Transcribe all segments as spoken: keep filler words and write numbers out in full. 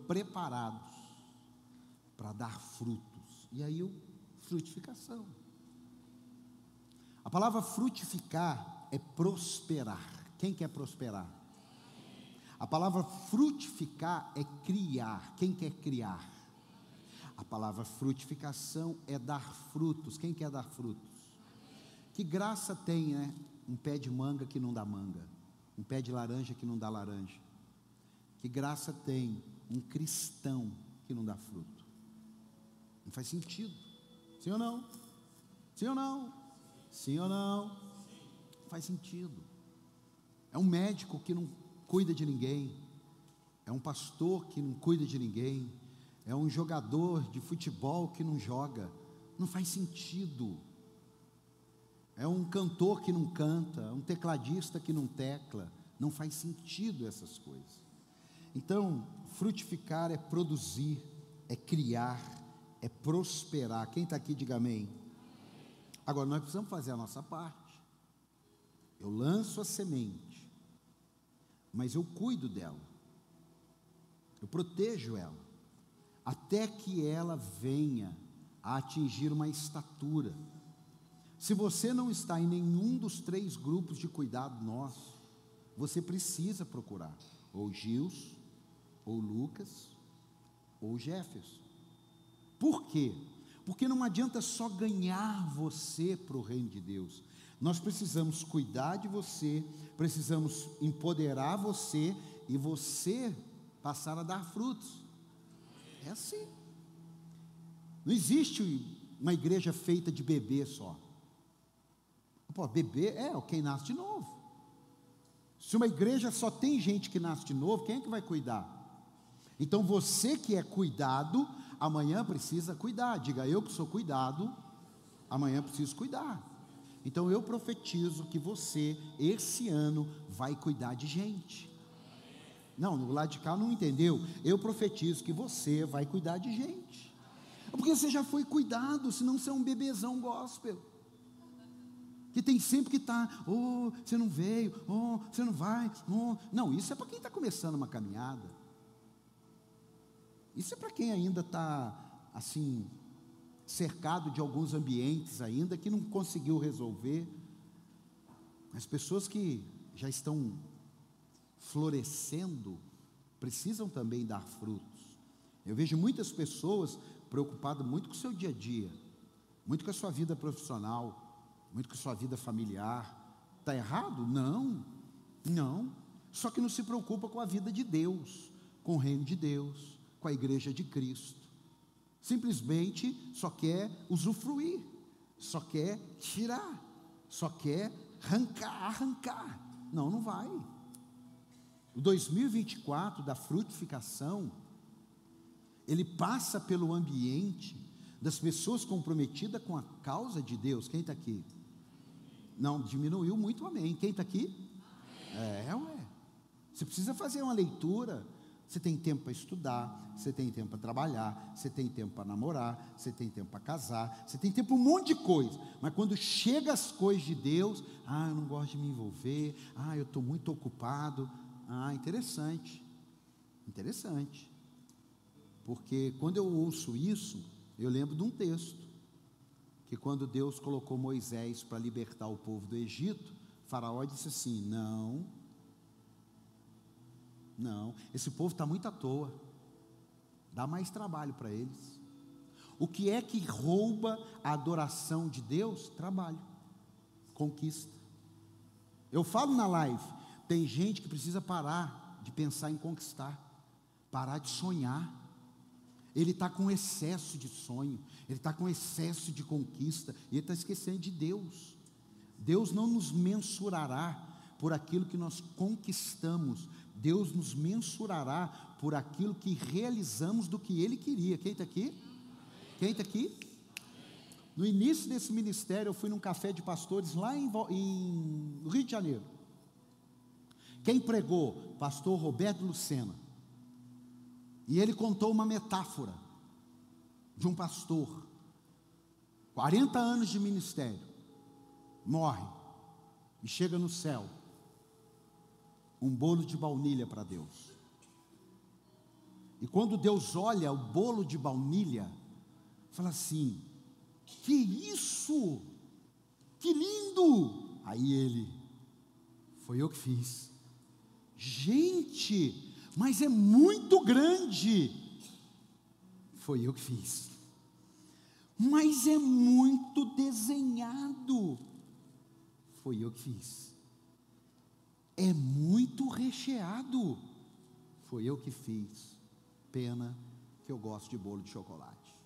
preparados para dar frutos. E aí, frutificação. A palavra frutificar é prosperar. Quem quer prosperar? A palavra frutificar é criar. Quem quer criar? A palavra frutificação é dar frutos. Quem quer dar frutos? Que graça tem, né? Um pé de manga que não dá manga, um pé de laranja que não dá laranja. Que graça tem um cristão que não dá fruto? Não faz sentido. Sim ou não? Sim ou não? Sim ou não? Não faz sentido. É um médico que não cuida de ninguém, é um pastor que não cuida de ninguém, é um jogador de futebol que não joga. Não faz sentido. É um cantor que não canta, um tecladista que não tecla. Não faz sentido essas coisas. Então, frutificar é produzir, é criar, é prosperar. Quem está aqui, diga amém. Agora, nós precisamos fazer a nossa parte. Eu lanço a semente, mas eu cuido dela, eu protejo ela, até que ela venha a atingir uma estatura. Se você não está em nenhum dos três grupos de cuidado nosso, você precisa procurar ou Gils, ou Lucas, ou Jefferson. Por quê? Porque não adianta só ganhar você para o reino de Deus. Nós precisamos cuidar de você, precisamos empoderar você, e você passar a dar frutos. É assim. Não existe uma igreja feita de bebê só. Pô, bebê é quem nasce de novo. Se uma igreja só tem gente que nasce de novo, quem é que vai cuidar? Então você que é cuidado, amanhã precisa cuidar. Diga, eu que sou cuidado, amanhã preciso cuidar. Então eu profetizo que você, esse ano, vai cuidar de gente. Não, no lado de cá não entendeu. Eu profetizo que você vai cuidar de gente. Porque você já foi cuidado, senão você é um bebezão gospel. Que tem sempre que estar, oh, você não veio, oh, você não vai, oh. Não, isso é para quem está começando uma caminhada. Isso é para quem ainda está, assim, cercado de alguns ambientes ainda, que não conseguiu resolver. As pessoas que já estão florescendo, precisam também dar frutos. Eu vejo muitas pessoas preocupadas muito com o seu dia a dia, muito com a sua vida profissional, muito com a sua vida familiar. Está errado? Não, não. Só que não se preocupa com a vida de Deus, com o reino de Deus, com a igreja de Cristo. Simplesmente só quer usufruir, só quer tirar, só quer arrancar, arrancar. Não, não vai. O dois mil e vinte e quatro da frutificação, ele passa pelo ambiente das pessoas comprometidas com a causa de Deus. Quem está aqui? Não, diminuiu muito, amém. Quem está aqui? É, ué. Você precisa fazer uma leitura. Você tem tempo para estudar, você tem tempo para trabalhar, você tem tempo para namorar, você tem tempo para casar, você tem tempo para um monte de coisa. Mas quando chega as coisas de Deus, ah, eu não gosto de me envolver, ah, eu estou muito ocupado. Ah, interessante, interessante. Porque quando eu ouço isso, eu lembro de um texto, que quando Deus colocou Moisés para libertar o povo do Egito, Faraó disse assim, não, não, esse povo está muito à toa, dá mais trabalho para eles. O que é que rouba a adoração de Deus? Trabalho, conquista. Eu falo na live, tem gente que precisa parar de pensar em conquistar, parar de sonhar. Ele está com excesso de sonho, ele está com excesso de conquista, e ele está esquecendo de Deus. Deus não nos mensurará por aquilo que nós conquistamos, Deus nos mensurará por aquilo que realizamos do que Ele queria. Quem está aqui? Quem está aqui? No início desse ministério, eu fui num café de pastores lá em, em Rio de Janeiro. Quem pregou? Pastor Roberto Lucena. E ele contou uma metáfora de um pastor, quarenta anos de ministério, morre e chega no céu, um bolo de baunilha para Deus. E quando Deus olha o bolo de baunilha, fala assim: que isso? Que lindo! Aí ele: foi eu que fiz. Gente, mas é muito grande. Foi eu que fiz. Mas é muito desenhado. Foi eu que fiz. É muito recheado. Foi eu que fiz. Pena que eu gosto de bolo de chocolate.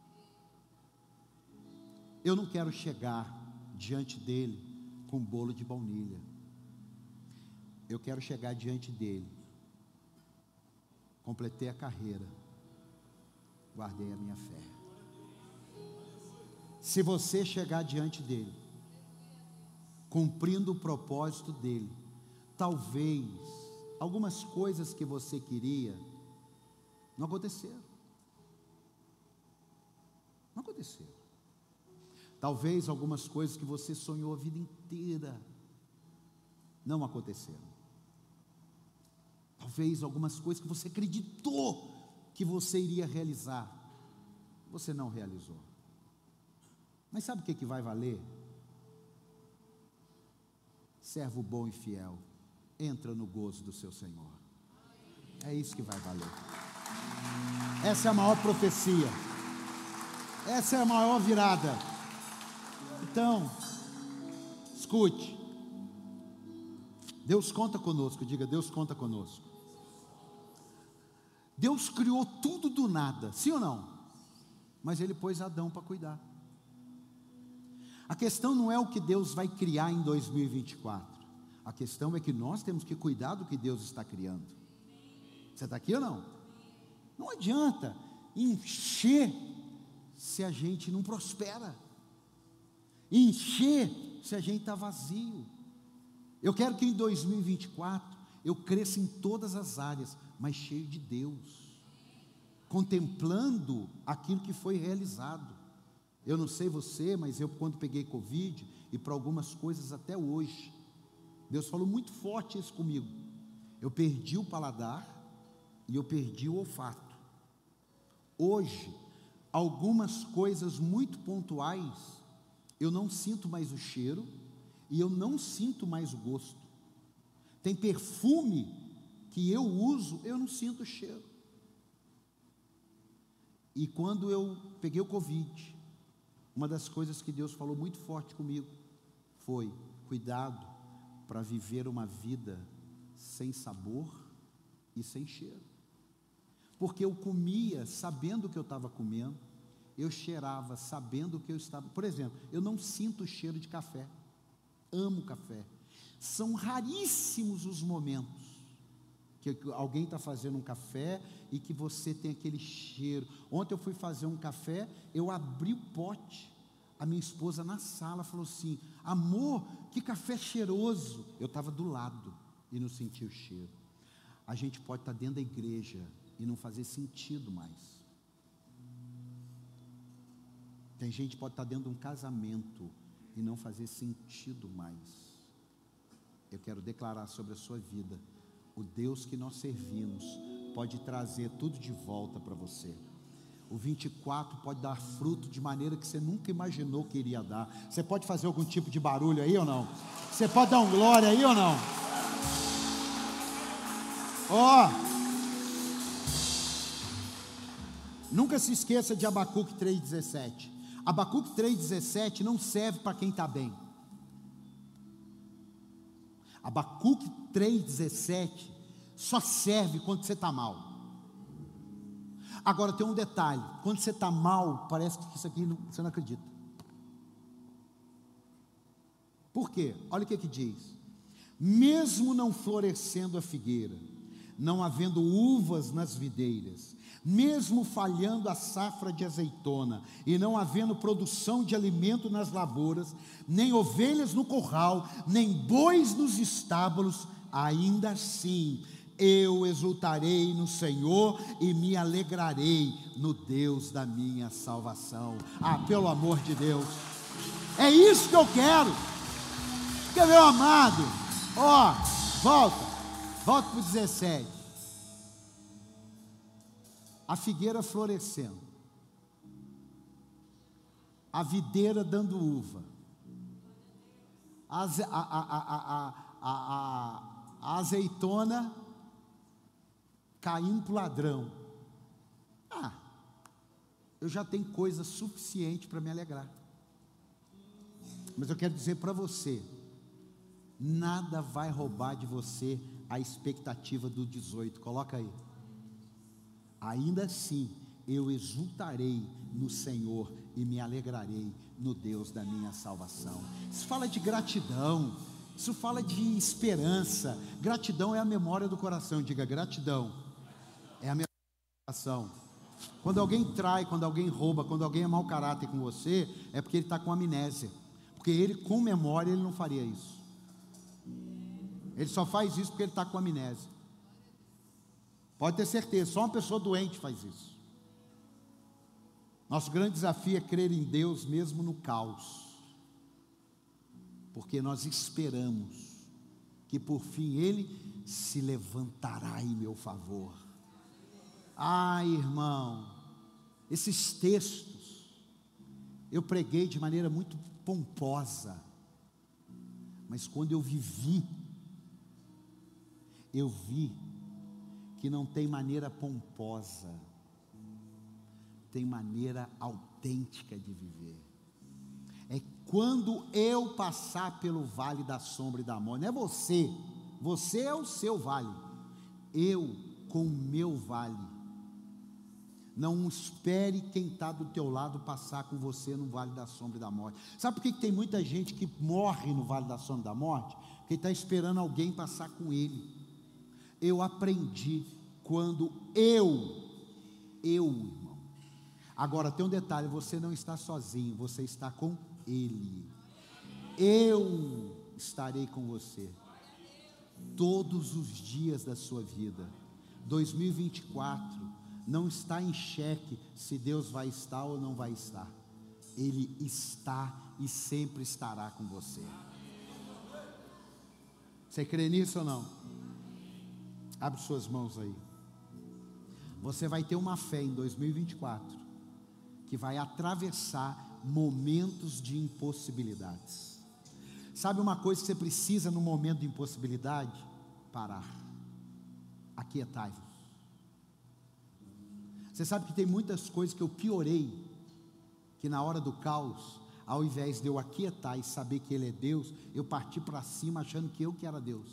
Eu não quero chegar diante dele com bolo de baunilha. Eu quero chegar diante dele. Completei a carreira. Guardei a minha fé. Se você chegar diante dele, cumprindo o propósito dele, talvez algumas coisas que você queria não aconteceram. Não aconteceram. Talvez algumas coisas que você sonhou a vida inteira não aconteceram. Talvez algumas coisas que você acreditou que você iria realizar, você não realizou. Mas sabe o que, que vai valer? Servo bom e fiel, entra no gozo do seu Senhor. É isso que vai valer. Essa é a maior profecia. Essa é a maior virada. Então, escute. Deus conta conosco. Diga: Deus conta conosco. Deus criou tudo do nada, sim ou não? Mas Ele pôs Adão para cuidar. A questão não é o que Deus vai criar em dois mil e vinte e quatro. A questão é que nós temos que cuidar do que Deus está criando. Você está aqui ou não? Não adianta encher se a gente não prospera. Encher se a gente está vazio. Eu quero que em dois mil e vinte e quatro eu cresça em todas as áreas, mas cheio de Deus, contemplando aquilo que foi realizado. Eu não sei você, mas eu quando peguei Covid, e para algumas coisas até hoje, Deus falou muito forte isso comigo. Eu perdi o paladar e eu perdi o olfato. Hoje, algumas coisas muito pontuais, eu não sinto mais o cheiro e eu não sinto mais o gosto. Tem perfume que eu uso, eu não sinto o cheiro. E quando eu peguei o Covid, uma das coisas que Deus falou muito forte comigo foi: cuidado para viver uma vida sem sabor e sem cheiro. Porque eu comia sabendo o que eu estava comendo, eu cheirava sabendo o que eu estava. Por exemplo, eu não sinto o cheiro de café. Amo café. São raríssimos os momentos que alguém está fazendo um café e que você tem aquele cheiro. Ontem eu fui fazer um café, eu abri o pote, a minha esposa na sala falou assim: amor, que café cheiroso. Eu estava do lado e não senti o cheiro. A gente pode estar dentro da igreja e não fazer sentido mais. Tem gente que pode estar dentro de um casamento e não fazer sentido mais. Eu quero declarar sobre a sua vida: o Deus que nós servimos pode trazer tudo de volta para você. O vinte e quatro pode dar fruto de maneira que você nunca imaginou que iria dar. Você pode fazer algum tipo de barulho aí ou não? Você pode dar um glória aí ou não? Ó, oh, nunca se esqueça de Abacuque três dezessete. Abacuque três dezessete não serve para quem está bem. Abacuque três dezessete só serve quando você está mal. Agora tem um detalhe: quando você está mal, parece que isso aqui não, você não acredita. Por quê? Olha o que que diz: mesmo não florescendo a figueira, não havendo uvas nas videiras, mesmo falhando a safra de azeitona, e não havendo produção de alimento nas lavouras, nem ovelhas no curral, nem bois nos estábulos, ainda assim eu exultarei no Senhor e me alegrarei no Deus da minha salvação. Ah, pelo amor de Deus, é isso que eu quero. Porque, meu amado, ó, volta, volta para o dezessete. a figueira florescendo, a videira dando uva, a, aze- a, a, a, a, a, a, a azeitona caindo para o ladrão. Ah, eu já tenho coisa suficiente para me alegrar. Mas eu quero dizer para você, nada vai roubar de você a expectativa do dezoito. Coloca aí. Ainda assim, eu exultarei no Senhor e me alegrarei no Deus da minha salvação. Isso fala de gratidão, isso fala de esperança. Gratidão é a memória do coração. Diga, gratidão é a memória do coração. Quando alguém trai, quando alguém rouba, quando alguém é mau caráter com você, é porque ele está com amnésia. Porque ele, com memória, ele não faria isso. Ele só faz isso porque ele está com amnésia. Pode ter certeza, só uma pessoa doente faz isso. Nosso grande desafio é crer em Deus mesmo no caos, porque nós esperamos que por fim Ele se levantará em meu favor. Ah, irmão, esses textos eu preguei de maneira muito pomposa, mas quando eu vivi, eu vi que não tem maneira pomposa, tem maneira autêntica de viver. É quando eu passar pelo vale da sombra e da morte, não é você, você é o seu vale, eu com o meu vale. Não espere quem está do teu lado passar com você no vale da sombra e da morte. Sabe por que que tem muita gente que morre no vale da sombra e da morte? Porque está esperando alguém passar com ele. Eu aprendi quando eu, eu, irmão. Agora tem um detalhe, você não está sozinho, você está com Ele. Eu estarei com você todos os dias da sua vida. dois mil e vinte e quatro não está em xeque se Deus vai estar ou não vai estar. Ele está e sempre estará com você. Você crê nisso ou não? Abre suas mãos aí. Você vai ter uma fé em dois mil e vinte e quatro que vai atravessar momentos de impossibilidades. Sabe uma coisa que você precisa no momento de impossibilidade? Parar. Aquietai-vos. Você sabe que tem muitas coisas que eu piorei, que na hora do caos, ao invés de eu aquietar e saber que Ele é Deus, eu parti para cima achando que eu que era Deus.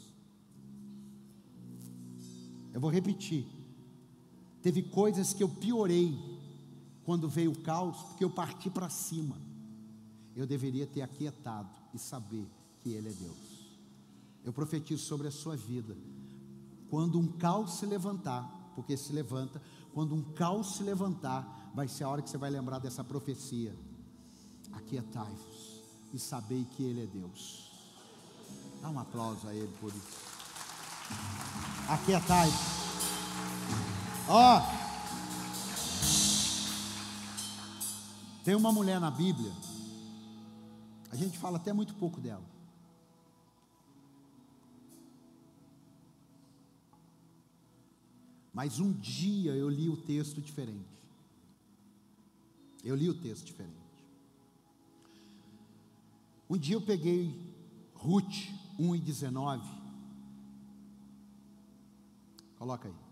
Eu vou repetir. Teve coisas que eu piorei quando veio o caos, porque eu parti para cima. Eu deveria ter aquietado e saber que Ele é Deus. Eu profetizo sobre a sua vida. Quando um caos se levantar, porque se levanta, quando um caos se levantar, vai ser a hora que você vai lembrar dessa profecia. Aquietai-vos e sabei que Ele é Deus. Dá um aplauso a Ele por isso. Aquietai-vos. Ó, oh, tem uma mulher na Bíblia, a gente fala até muito pouco dela. Mas um dia eu li o texto diferente. Eu li o texto diferente. Um dia eu peguei Ruth um e dezenove. Coloca aí.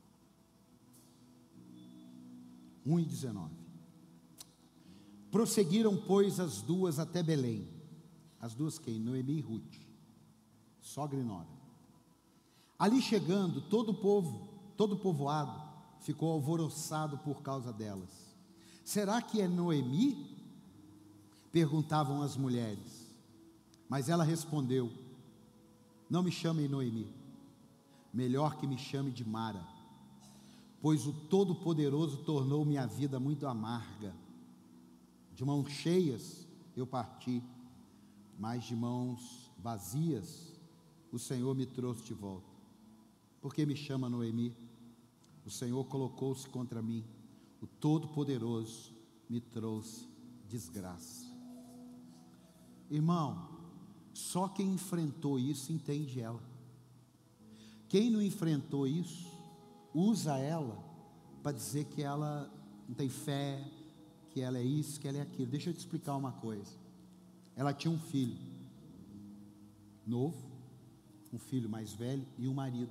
um e dezenove. Prosseguiram, pois, as duas até Belém. As duas quem? Noemi e Ruth, sogra e nora. Ali chegando, todo o povo, todo o povoado ficou alvoroçado por causa delas. Será que é Noemi? Perguntavam as mulheres. Mas ela respondeu: não me chamem Noemi, melhor que me chame de Mara, pois o Todo-Poderoso tornou minha vida muito amarga. De mãos cheias eu parti, mas de mãos vazias o Senhor me trouxe de volta. Por que me chama Noemi? O Senhor colocou-se contra mim, o Todo-Poderoso me trouxe desgraça. Irmão, só quem enfrentou isso entende ela. Quem não enfrentou isso, usa ela para dizer que ela não tem fé, que ela é isso, que ela é aquilo. Deixa eu te explicar uma coisa. Ela tinha um filho novo, um filho mais velho e um marido.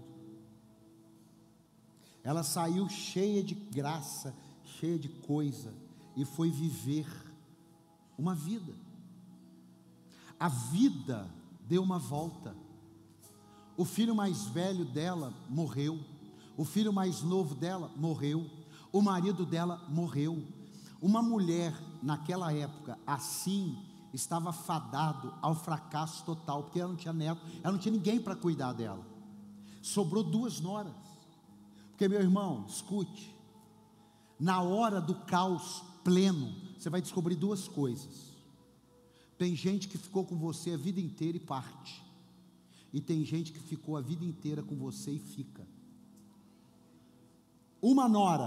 Ela saiu cheia de graça, cheia de coisa, e foi viver uma vida. A vida deu uma volta. O filho mais velho dela morreu, o filho mais novo dela morreu, o marido dela morreu. Uma mulher naquela época assim estava fadado ao fracasso total, porque ela não tinha neto, ela não tinha ninguém para cuidar dela. Sobrou duas noras. Porque, meu irmão, escute, na hora do caos pleno, você vai descobrir duas coisas. Tem gente que ficou com você a vida inteira e parte, e tem gente que ficou a vida inteira com você e fica. Uma nora: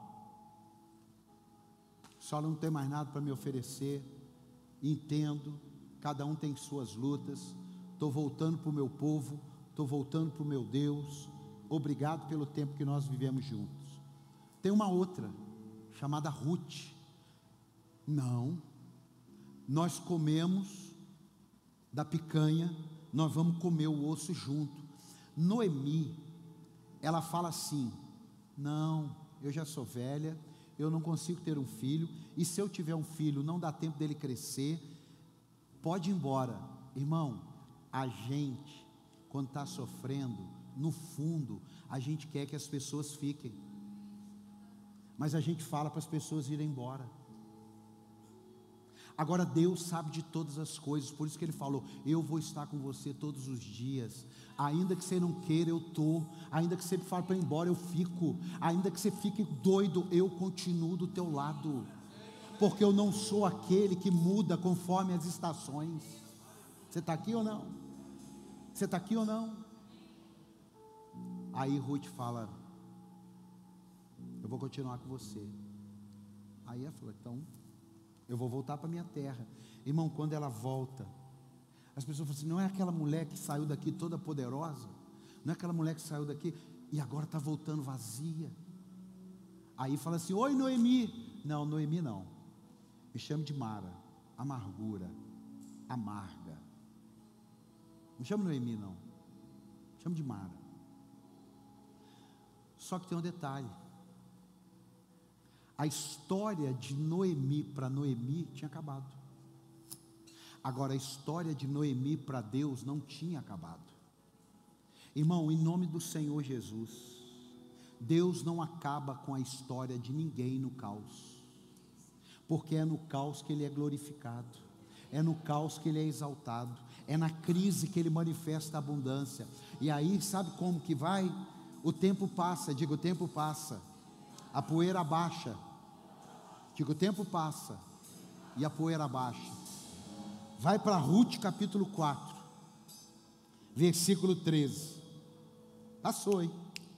só não tem mais nada para me oferecer, entendo, cada um tem suas lutas, estou voltando para o meu povo, estou voltando para o meu Deus, obrigado pelo tempo que nós vivemos juntos. Tem uma outra, chamada Ruth: não, nós comemos da picanha, nós vamos comer o osso junto. Noemi, ela fala assim: não, eu já sou velha, eu não consigo ter um filho, e se eu tiver um filho, não dá tempo dele crescer, pode ir embora. Irmão, a gente, quando está sofrendo, no fundo, a gente quer que as pessoas fiquem, mas a gente fala para as pessoas irem embora. Agora Deus sabe de todas as coisas, por isso que Ele falou: eu vou estar com você todos os dias, ainda que você não queira, eu estou, ainda que você me fale para ir embora, eu fico, ainda que você fique doido, eu continuo do teu lado, porque eu não sou aquele que muda conforme as estações. Você está aqui ou não? Você está aqui ou não? Aí Ruth fala: eu vou continuar com você. Aí ela falou: então eu vou voltar para minha terra. Irmão, quando ela volta, as pessoas falam assim: não é aquela mulher que saiu daqui toda poderosa, não é aquela mulher que saiu daqui e agora está voltando vazia. Aí fala assim: oi Noemi. Não, Noemi não, me chame de Mara, amargura, amarga. Não me chame Noemi não, me chame de Mara. Só que tem um detalhe: a história de Noemi para Noemi tinha acabado. Agora a história de Noemi para Deus não tinha acabado. Irmão, em nome do Senhor Jesus, Deus não acaba com a história de ninguém no caos, porque é no caos que Ele é glorificado, é no caos que Ele é exaltado, é na crise que Ele manifesta a abundância. E aí sabe como que vai? O tempo passa, diga, o tempo passa, a poeira abaixa, diga, o tempo passa e a poeira abaixa. Vai para Ruth capítulo quatro, versículo treze. Passou, hein?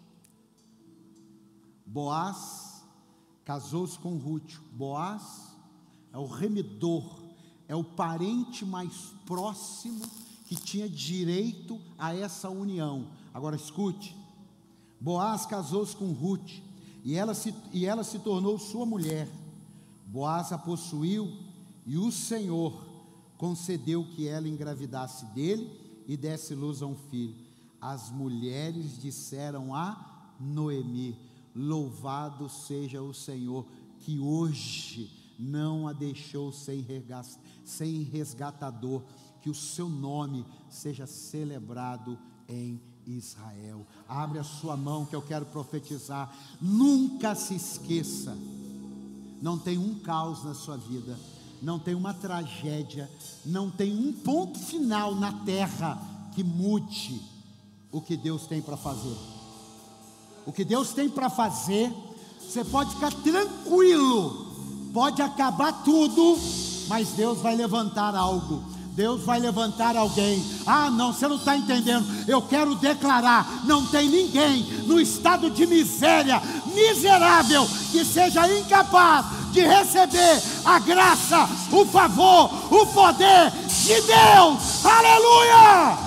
Boaz casou-se com Ruth. Boaz é o remidor, é o parente mais próximo que tinha direito a essa união. Agora escute: Boaz casou-se com Ruth, e ela, se, e ela se tornou sua mulher. Boaz a possuiu, e o Senhor concedeu que ela engravidasse dele e desse luz a um filho. As mulheres disseram a Noemi: louvado seja o Senhor, que hoje não a deixou sem resgatador, que o seu nome seja celebrado em Israel. Abre a sua mão que eu quero profetizar. Nunca se esqueça, não tem um caos na sua vida, não tem uma tragédia, não tem um ponto final na terra que mude o que Deus tem para fazer. O que Deus tem para fazer, você pode ficar tranquilo, pode acabar tudo, mas Deus vai levantar algo, Deus vai levantar alguém. Ah não, você não está entendendo. Eu quero declarar: não tem ninguém no estado de miséria, miserável, que seja incapaz de receber a graça, o favor, o poder de Deus. Aleluia,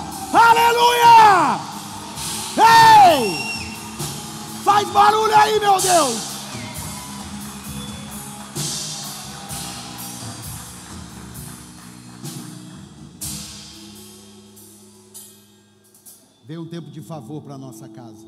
aleluia. Ei, faz barulho aí, meu Deus. Veio um tempo de favor para a nossa casa.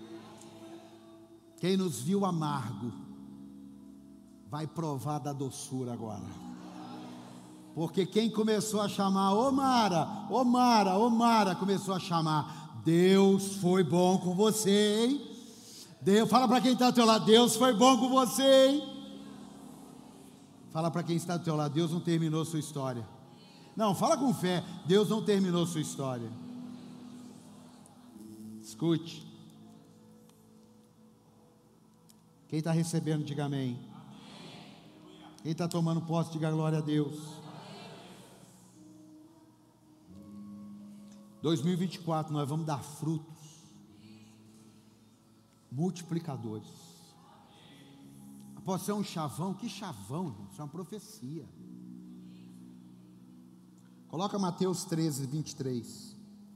Quem nos viu amargo vai provar da doçura agora. Porque quem começou a chamar, ô Mara, ô Mara, ô Mara, começou a chamar, Deus foi bom com você, hein? Deus, fala para quem está do teu lado, Deus foi bom com você, hein? Fala para quem está do teu lado, Deus não terminou sua história. Não, fala com fé, Deus não terminou sua história. Escute. Quem está recebendo, diga amém. Quem está tomando posse, diga glória a Deus. dois mil e vinte e quatro, nós vamos dar frutos multiplicadores. Pode ser um chavão, que chavão, irmão? Isso é uma profecia. Coloca Mateus treze, vinte e três.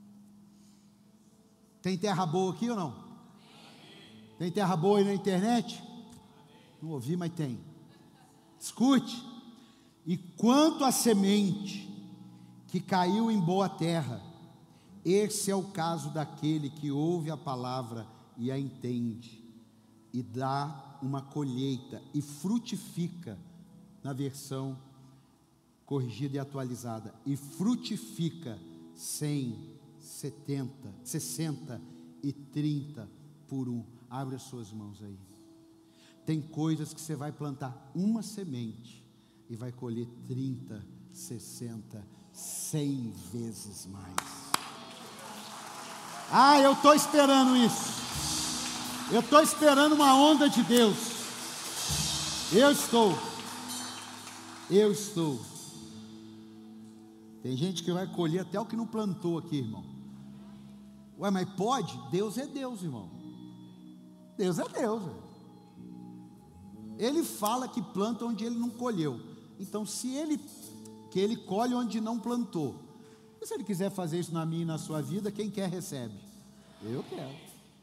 Tem terra boa aqui ou não? Tem terra boa aí na internet? Não ouvi, mas tem. Escute. E quanto à semente que caiu em boa terra, esse é o caso daquele que ouve a palavra e a entende, e dá uma colheita, e frutifica, na versão corrigida e atualizada, e frutifica cem, setenta, sessenta e trinta por um. Abre as suas mãos aí. Tem coisas que você vai plantar uma semente e vai colher trinta, sessenta, cem vezes mais. Ah, eu estou esperando isso. Eu estou esperando uma onda de Deus. Eu estou. Eu estou. Tem gente que vai colher até o que não plantou aqui, irmão. Ué, mas pode? Deus é Deus, irmão. Deus é Deus. Irmão. Ele fala que planta onde ele não colheu. Então, se ele, que ele colhe onde não plantou. E se ele quiser fazer isso na minha e na sua vida, quem quer recebe. Eu quero.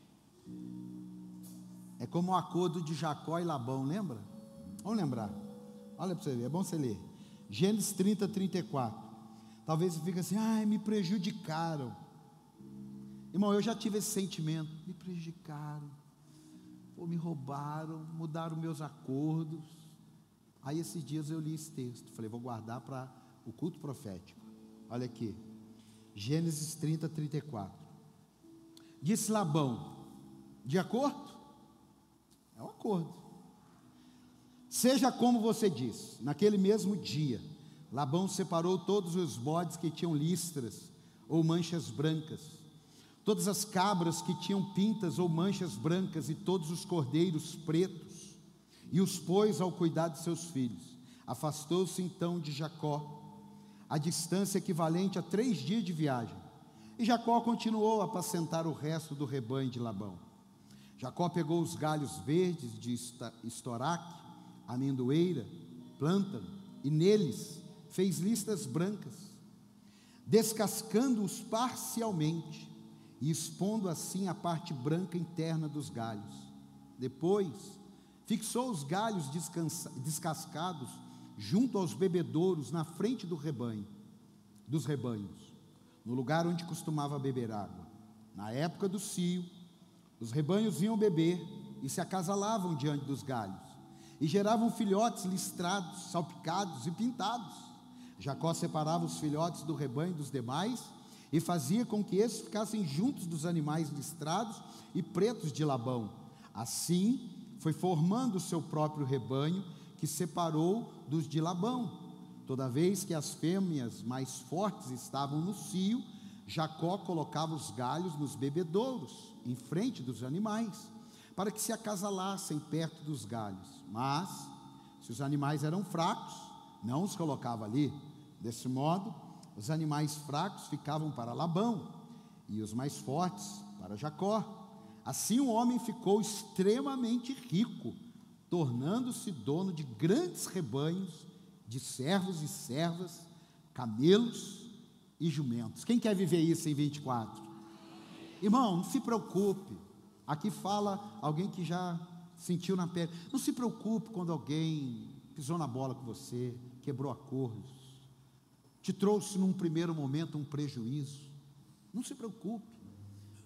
É como o acordo de Jacó e Labão, lembra? Vamos lembrar. Olha para você ver, é bom você ler. Gênesis trinta, trinta e quatro. Talvez você fique assim, ai, me prejudicaram. Irmão, eu já tive esse sentimento. Me prejudicaram. Ou me roubaram, mudaram meus acordos. Aí esses dias eu li esse texto. Falei, vou guardar para o culto profético. Olha aqui. Gênesis trinta, trinta e quatro. Disse Labão, de acordo? É um acordo. Seja como você diz. Naquele mesmo dia, Labão separou todos os bodes que tinham listras ou manchas brancas, todas as cabras que tinham pintas ou manchas brancas e todos os cordeiros pretos, e os pôs ao cuidado de seus filhos. Afastou-se então de Jacó, a distância equivalente a três dias de viagem, e Jacó continuou a apacentar o resto do rebanho de Labão. Jacó pegou os galhos verdes de estoraque, amendoeira, plântano, e neles fez listas brancas, descascando-os parcialmente, e expondo assim a parte branca interna dos galhos. Depois, fixou os galhos descascados junto aos bebedouros na frente do rebanho, dos rebanhos, no lugar onde costumava beber água. Na época do cio, os rebanhos vinham beber e se acasalavam diante dos galhos, e geravam filhotes listrados, salpicados e pintados. Jacó separava os filhotes do rebanho dos demais, e fazia com que esses ficassem juntos dos animais listrados e pretos de Labão. Assim, foi formando o seu próprio rebanho, que separou dos de Labão. Toda vez que as fêmeas mais fortes estavam no cio, Jacó colocava os galhos nos bebedouros, em frente dos animais, para que se acasalassem perto dos galhos. Mas, se os animais eram fracos, não os colocava ali. Desse modo, os animais fracos ficavam para Labão, e os mais fortes para Jacó. Assim o homem ficou extremamente rico, tornando-se dono de grandes rebanhos, de servos e servas, camelos e jumentos. Quem quer viver isso em vinte e quatro? Irmão, não se preocupe. Aqui fala alguém que já sentiu na pele. Não se preocupe quando alguém pisou na bola com você, quebrou acordos, te trouxe num primeiro momento um prejuízo. Não se preocupe.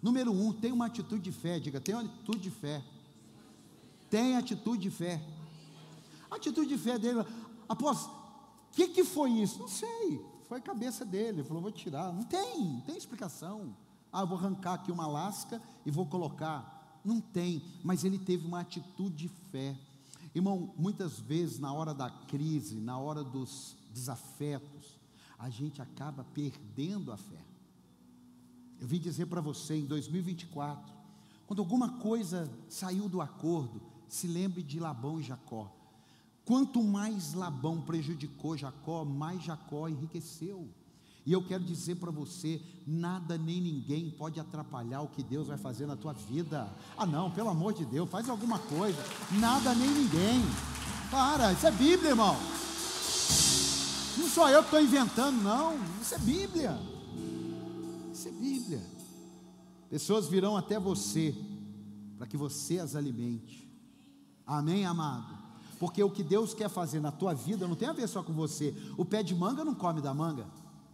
Número um, tem uma atitude de fé. Diga, tem uma atitude de fé. Tem atitude de fé. A atitude de fé dele, apóstolo, o que, que foi isso? Não sei, foi a cabeça dele. Ele falou, vou tirar. Não tem, não tem explicação. Ah, eu vou arrancar aqui uma lasca e vou colocar. Não tem, mas ele teve uma atitude de fé. Irmão, muitas vezes na hora da crise, na hora dos desafetos, a gente acaba perdendo a fé. Eu vim dizer para você, em dois mil e vinte e quatro, quando alguma coisa saiu do acordo, se lembre de Labão e Jacó. Quanto mais Labão prejudicou Jacó, mais Jacó enriqueceu. E eu quero dizer para você, nada nem ninguém pode atrapalhar o que Deus vai fazer na tua vida. Ah não, pelo amor de Deus, faz alguma coisa. Nada nem ninguém. Para, isso é Bíblia, irmão. Não sou eu que estou inventando, não. Isso é Bíblia. Isso é Bíblia. Pessoas virão até você, para que você as alimente. Amém, amado? Porque o que Deus quer fazer na tua vida não tem a ver só com você. O pé de manga não come da manga.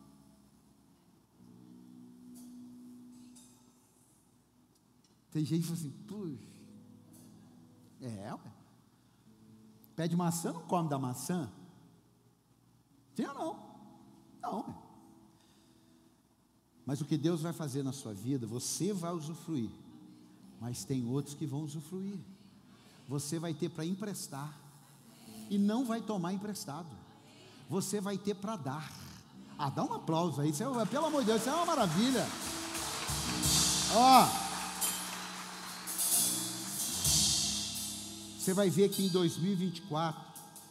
Tem gente que fala assim, puxa, é, ué. Pé de maçã não come da maçã? Sim ou não? Não, ué. Mas o que Deus vai fazer na sua vida, você vai usufruir, mas tem outros que vão usufruir. Você vai ter para emprestar, e não vai tomar emprestado. Você vai ter para dar. Ah, dá um aplauso aí, isso é, pelo amor de Deus, isso é uma maravilha. Ó, oh, você vai ver que em dois mil e vinte e quatro,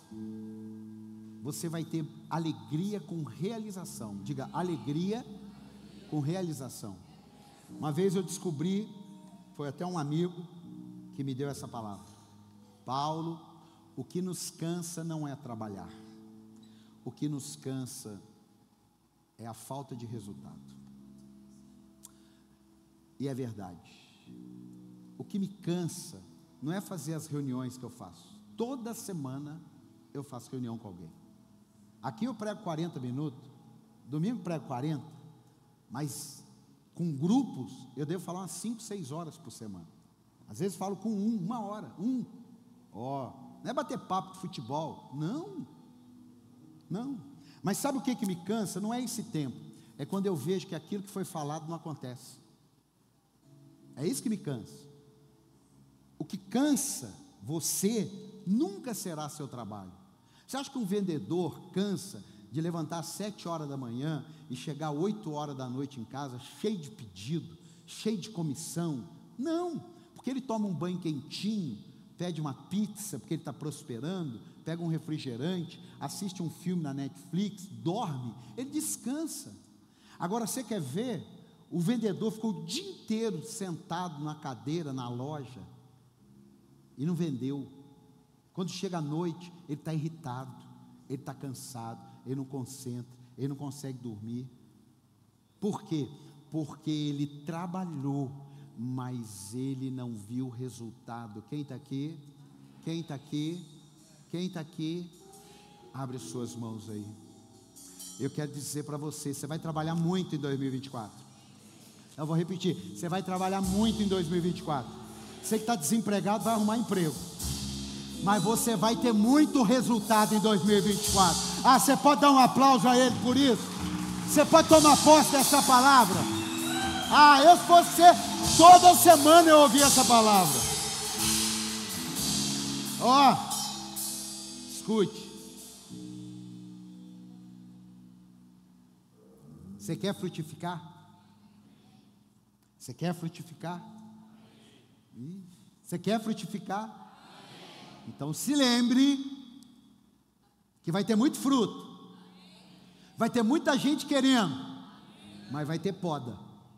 você vai ter alegria com realização. Diga, alegria com realização. Uma vez eu descobri, foi até um amigo que me deu essa palavra. Paulo, o que nos cansa não é trabalhar. O que nos cansa é a falta de resultado. E é verdade. O que me cansa não é fazer as reuniões que eu faço. Toda semana eu faço reunião com alguém. Aqui eu prego quarenta minutos, domingo eu prego quarenta, mas com grupos eu devo falar umas cinco, seis horas por semana. Às vezes falo com um, uma hora, um. Ó, não é bater papo de futebol, não, não. Mas sabe o que que me cansa? Não é esse tempo, é quando eu vejo que aquilo que foi falado não acontece. É isso que me cansa. O que cansa você nunca será seu trabalho. Você acha que um vendedor cansa de levantar às sete horas da manhã e chegar oito horas da noite em casa, cheio de pedido, cheio de comissão? Não, porque ele toma um banho quentinho, pede uma pizza porque ele está prosperando, pega um refrigerante, assiste um filme na Netflix, dorme, ele descansa. Agora você quer ver, o vendedor ficou o dia inteiro sentado na cadeira, na loja, e não vendeu. Quando chega à noite, ele está irritado, ele está cansado, ele não concentra, ele não consegue dormir. Por quê? Porque ele trabalhou, mas ele não viu o resultado. Quem está aqui? Quem está aqui? Quem está aqui? Abre suas mãos aí. Eu quero dizer para você, você vai trabalhar muito em dois mil e vinte e quatro. Eu vou repetir, você vai trabalhar muito em dois mil e vinte e quatro. Você que está desempregado vai arrumar emprego, mas você vai ter muito resultado em dois mil e vinte e quatro. Ah, você pode dar um aplauso a ele por isso? Você pode tomar posse dessa palavra? Ah, eu se fosse você, toda semana eu ouvi essa palavra. Ó, oh, escute. Você quer frutificar? Você quer frutificar? Você quer frutificar? Então se lembre que vai ter muito fruto, vai ter muita gente querendo, mas vai ter poda.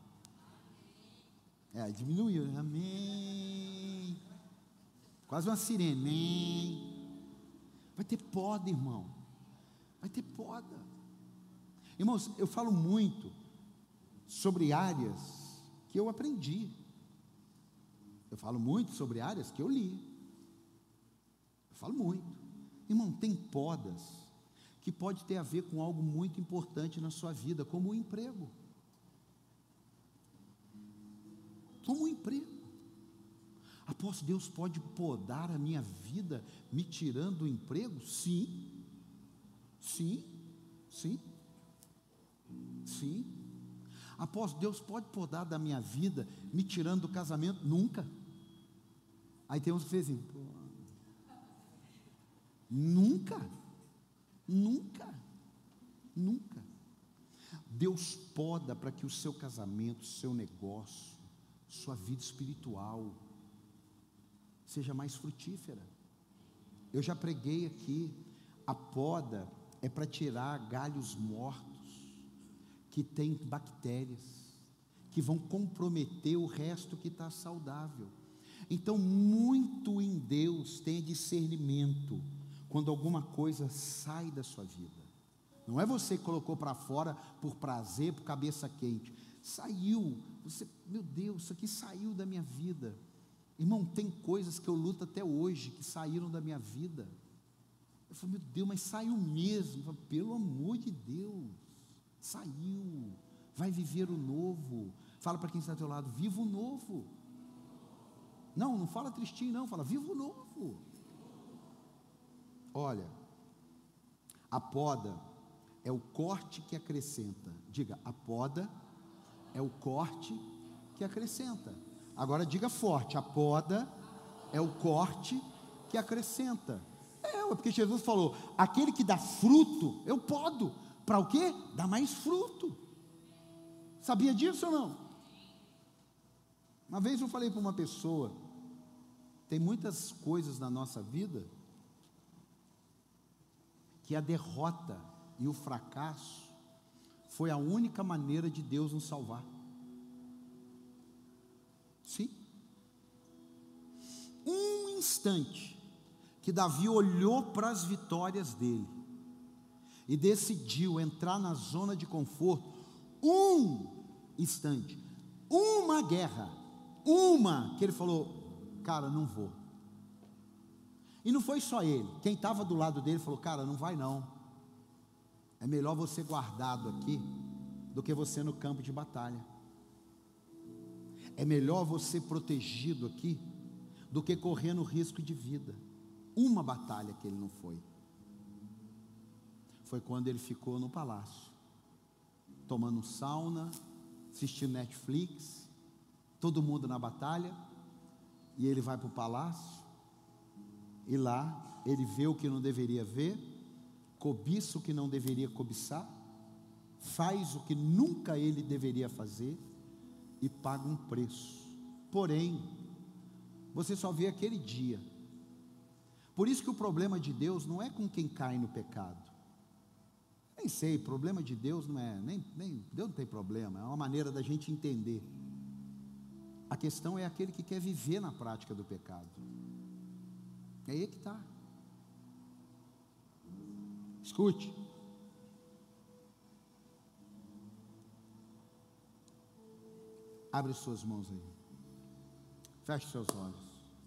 É, diminuiu, né? Amém. Quase uma sirene. Amém. Vai ter poda, irmão. Vai ter poda. Irmãos, eu falo muito sobre áreas que eu aprendi. Eu falo muito sobre áreas que eu li. Eu falo muito. Irmão, tem podas que pode ter a ver com algo muito importante na sua vida, como o emprego. como um emprego. Apóstolo, Deus pode podar a minha vida me tirando do emprego? Sim, sim, sim, sim. Apóstolo, Deus pode podar da minha vida me tirando do casamento? Nunca. Aí tem uns que fez assim, nunca, nunca, nunca. Deus poda para que o seu casamento, seu negócio, sua vida espiritual seja mais frutífera. Eu já preguei aqui, a poda é para tirar galhos mortos, que tem bactérias, que vão comprometer o resto que está saudável. Então, muito em Deus tenha discernimento, quando alguma coisa sai da sua vida. Não é você que colocou para fora por prazer, por cabeça quente. Saiu, você, meu Deus, isso aqui saiu da minha vida. Irmão, tem coisas que eu luto até hoje, que saíram da minha vida. Eu falo, meu Deus, mas saiu mesmo. Falo, pelo amor de Deus, saiu. Vai viver o novo. Fala para quem está ao teu lado, viva o novo. Não, não fala tristinho não, fala, viva o novo. Olha, a poda é o corte que acrescenta. Diga, a poda é o corte que acrescenta. Agora diga forte, a poda é o corte que acrescenta. É, porque Jesus falou, aquele que dá fruto, eu podo. Para o quê? Dar mais fruto. Sabia disso ou não? Uma vez eu falei para uma pessoa, tem muitas coisas na nossa vida, que a derrota e o fracasso foi a única maneira de Deus nos salvar. Sim. Um instante que Davi olhou para as vitórias dele e decidiu entrar na zona de conforto, um instante, uma guerra, uma que ele falou, cara, não vou. E não foi só ele, quem estava do lado dele falou, cara, não vai não, é melhor você guardado aqui do que você no campo de batalha. É melhor você protegido aqui do que correndo risco de vida. Uma batalha que ele não foi, foi quando ele ficou no palácio, tomando sauna, assistindo Netflix, todo mundo na batalha, e ele vai para o palácio, e lá ele vê o que não deveria ver, cobiça o que não deveria cobiçar, faz o que nunca ele deveria fazer, e paga um preço. Porém, você só vê aquele dia. Por isso que o problema de Deus não é com quem cai no pecado. Nem sei, problema de Deus não é, nem, nem, Deus não tem problema, é uma maneira da gente entender. A questão é aquele que quer viver na prática do pecado. É aí que está. Escute. Abre suas mãos aí. Feche seus olhos.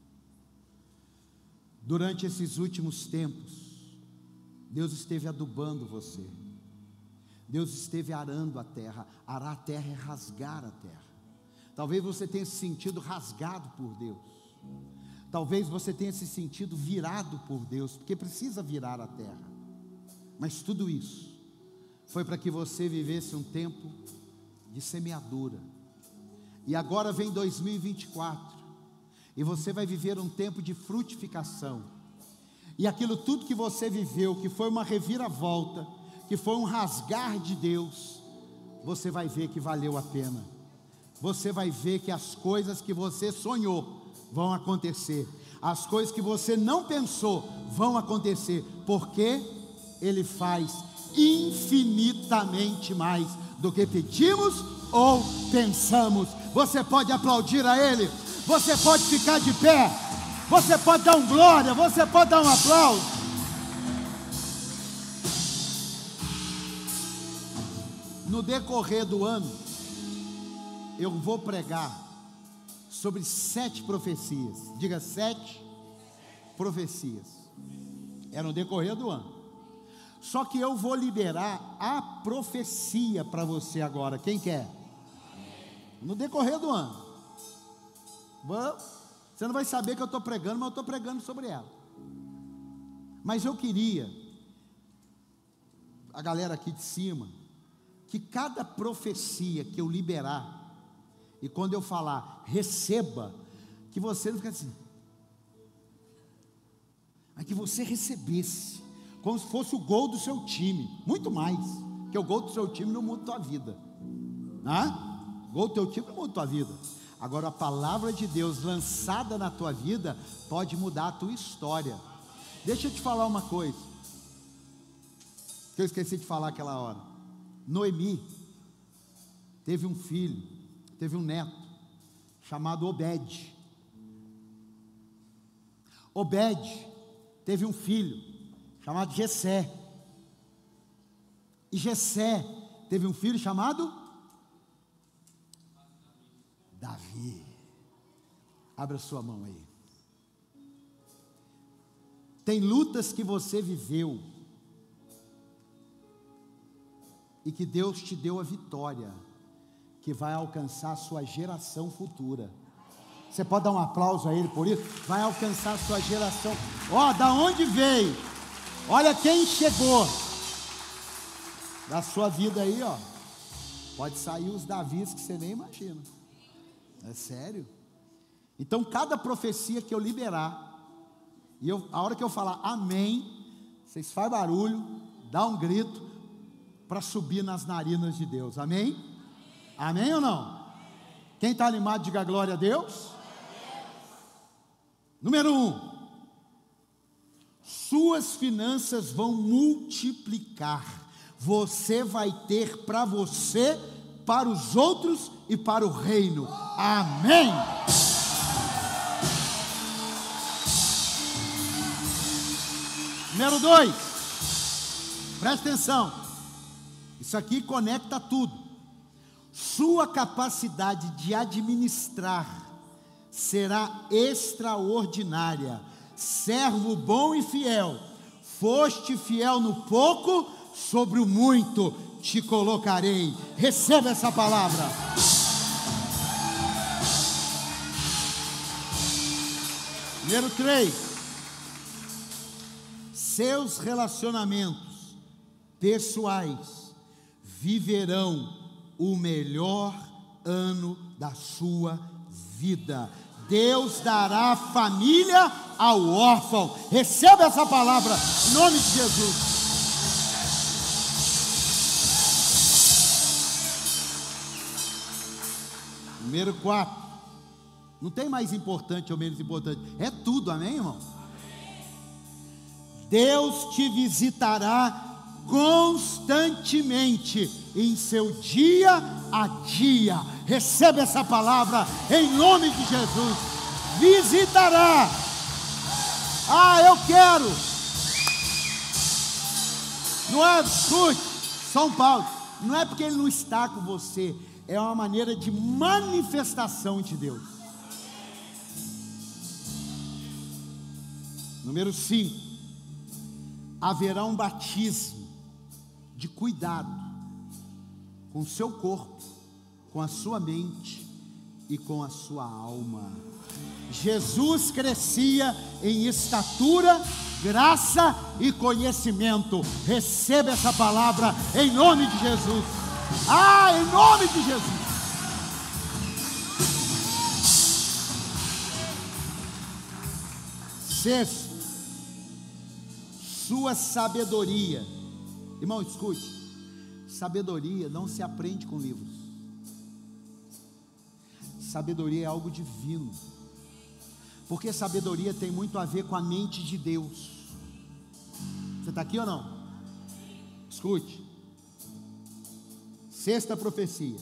Durante esses últimos tempos, Deus esteve adubando você. Deus esteve arando a terra. Arar a terra é rasgar a terra. Talvez você tenha se sentido rasgado por Deus. Talvez você tenha se sentido virado por Deus, porque precisa virar a terra. Mas tudo isso foi para que você vivesse um tempo de semeadura. E agora vem dois mil e vinte e quatro, e você vai viver um tempo de frutificação. E aquilo tudo que você viveu, que foi uma reviravolta, que foi um rasgar de Deus, você vai ver que valeu a pena. Você vai ver que as coisas que você sonhou vão acontecer. As coisas que você não pensou vão acontecer, porque Ele faz infinitamente mais do que pedimos ou pensamos. Você pode aplaudir a Ele, você pode ficar de pé, você pode dar um glória, você pode dar um aplauso. No decorrer do ano, eu vou pregar sobre sete profecias. Diga, sete profecias. É no decorrer do ano. Só que eu vou liberar a profecia para você agora. Quem quer? No decorrer do ano. Você não vai saber que eu estou pregando, mas eu estou pregando sobre ela. Mas eu queria, a galera aqui de cima, que cada profecia que eu liberar, e quando eu falar, receba, que você não fique assim, mas que você recebesse, como se fosse o gol do seu time, muito mais, que o gol do seu time não muda a tua vida, ah? O gol do teu time não muda a tua vida. Agora a palavra de Deus lançada na tua vida, pode mudar a tua história. Deixa eu te falar uma coisa, que eu esqueci de falar aquela hora. Noemi teve um filho, teve um neto, chamado Obed. Obed teve um filho, chamado Jessé. E Jessé teve um filho chamado Davi. Abra sua mão aí. Tem lutas que você viveu e que Deus te deu a vitória, que vai alcançar a sua geração futura. Você pode dar um aplauso a Ele por isso? Vai alcançar a sua geração. Ó, oh, da onde veio? Olha quem chegou da sua vida aí, ó. Pode sair os Davis que você nem imagina. É sério? Então cada profecia que eu liberar, e eu, a hora que eu falar amém, vocês fazem barulho, dá um grito, para subir nas narinas de Deus, amém? Amém, amém ou não? Quem está animado, diga glória a Deus. Número um, suas finanças vão multiplicar, você vai ter para você, para os outros e para o reino, amém? Número dois, presta atenção, isso aqui conecta tudo. Sua capacidade de administrar será extraordinária. Servo bom e fiel, foste fiel no pouco, sobre o muito te colocarei. Receba essa palavra. Número três, seus relacionamentos pessoais viverão o melhor ano da sua vida. Deus dará família ao órfão. Receba essa palavra em nome de Jesus. Número quatro, não tem mais importante ou menos importante, é tudo, amém, irmão? Deus te visitará constantemente em seu dia a dia. Receba essa palavra em nome de Jesus. Visitará. Ah, eu quero. Não é, escute, São Paulo, não é porque Ele não está com você, é uma maneira de manifestação de Deus. Número cinco, haverá um batismo de cuidado com o seu corpo, com a sua mente e com a sua alma. Jesus crescia em estatura, graça e conhecimento. Receba essa palavra em nome de Jesus. Ah, em nome de Jesus. Sexto, sua sabedoria. Irmão, escute, sabedoria não se aprende com livros. Sabedoria é algo divino, porque sabedoria tem muito a ver com a mente de Deus. Você está aqui ou não? Escute, sexta profecia,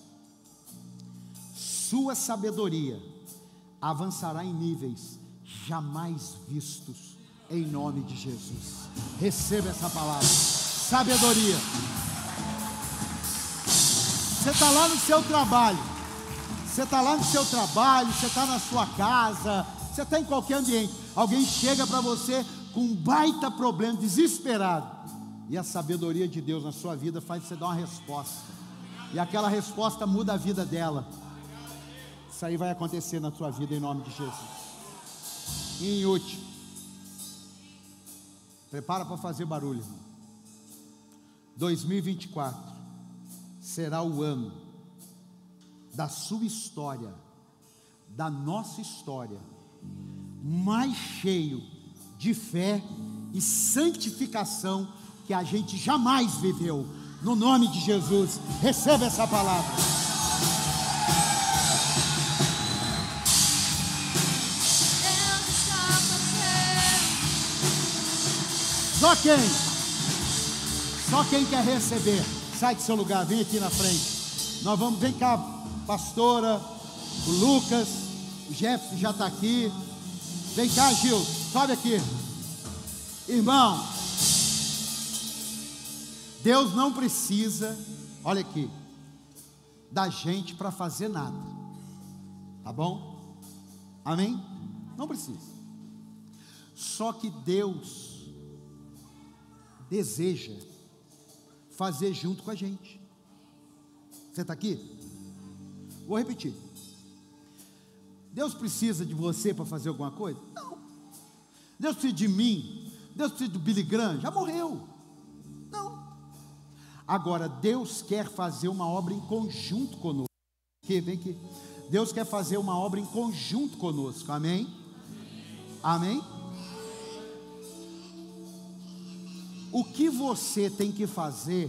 sua sabedoria avançará em níveis jamais vistos, em nome de Jesus. Receba essa palavra, sabedoria. Você está lá no seu trabalho, você está lá no seu trabalho, você está na sua casa, você está em qualquer ambiente, alguém chega para você com um baita problema, desesperado, e a sabedoria de Deus na sua vida faz você dar uma resposta, e aquela resposta muda a vida dela. Isso aí vai acontecer na sua vida em nome de Jesus. E em último, prepara para fazer barulho, irmão. dois mil e vinte e quatro será o ano da sua história, da nossa história, mais cheio de fé e santificação que a gente jamais viveu. No nome de Jesus, receba essa palavra. Só quem? Só quem quer receber. Sai do seu lugar, vem aqui na frente. Nós vamos, vem cá, pastora, o Lucas, o Jefferson já está aqui. Vem cá, Gil, sobe aqui. Irmão, Deus não precisa, olha aqui, da gente para fazer nada. Tá bom? Amém? Não precisa. Só que Deus deseja fazer junto com a gente. Você está aqui? Vou repetir. Deus precisa de você para fazer alguma coisa? Não. Deus precisa de mim? Deus precisa do Billy Graham? Já morreu. Não. Agora, Deus quer fazer uma obra em conjunto conosco. Aqui, vem aqui. Deus quer fazer uma obra em conjunto conosco. Amém? Amém? O que você tem que fazer,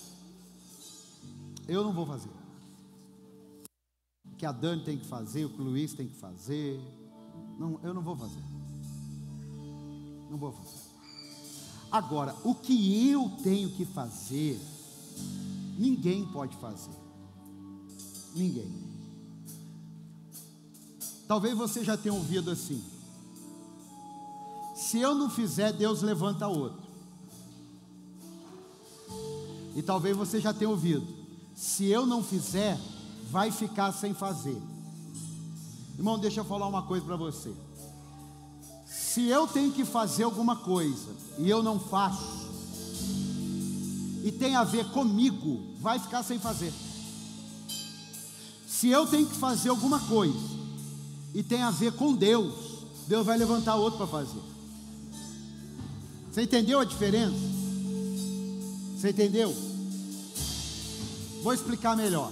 eu não vou fazer. O que a Dani tem que fazer, o que o Luiz tem que fazer, não, eu não vou fazer. Não vou fazer. Agora, o que eu tenho que fazer, ninguém pode fazer. Ninguém. Talvez você já tenha ouvido assim: se eu não fizer, Deus levanta outro. E talvez você já tenha ouvido: se eu não fizer, vai ficar sem fazer. Irmão, deixa eu falar uma coisa para você. Se eu tenho que fazer alguma coisa e eu não faço, e tem a ver comigo, vai ficar sem fazer. Se eu tenho que fazer alguma coisa e tem a ver com Deus, Deus vai levantar outro para fazer. Você entendeu a diferença? Você entendeu? Vou explicar melhor.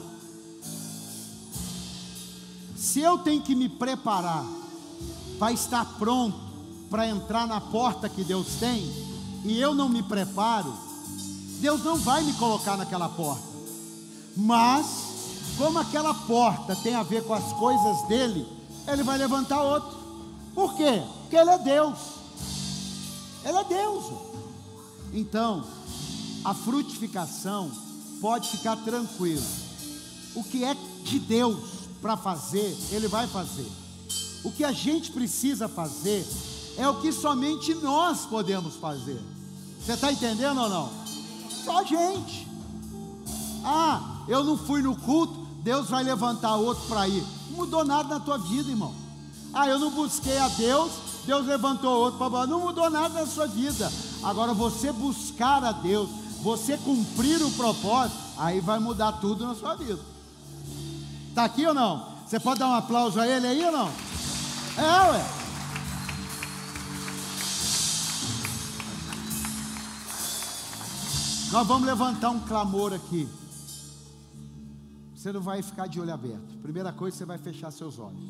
Se eu tenho que me preparar para estar pronto para entrar na porta que Deus tem, e eu não me preparo, Deus não vai me colocar naquela porta. Mas, como aquela porta tem a ver com as coisas dele, Ele vai levantar outro. Por quê? Porque Ele é Deus. Ele é Deus. Então, a frutificação, pode ficar tranquilo. O que é de Deus para fazer, Ele vai fazer. O que a gente precisa fazer é o que somente nós podemos fazer. Você está entendendo ou não? Só a gente. Ah, eu não fui no culto, Deus vai levantar outro para ir. Não mudou nada na tua vida, irmão. Ah, eu não busquei a Deus, Deus levantou outro para... Não mudou nada na sua vida. Agora, você buscar a Deus, você cumprir o propósito, aí vai mudar tudo na sua vida. Está aqui ou não? Você pode dar um aplauso a Ele aí ou não? É, ué. Nós vamos levantar um clamor aqui. Você não vai ficar de olho aberto. Primeira coisa, você vai fechar seus olhos.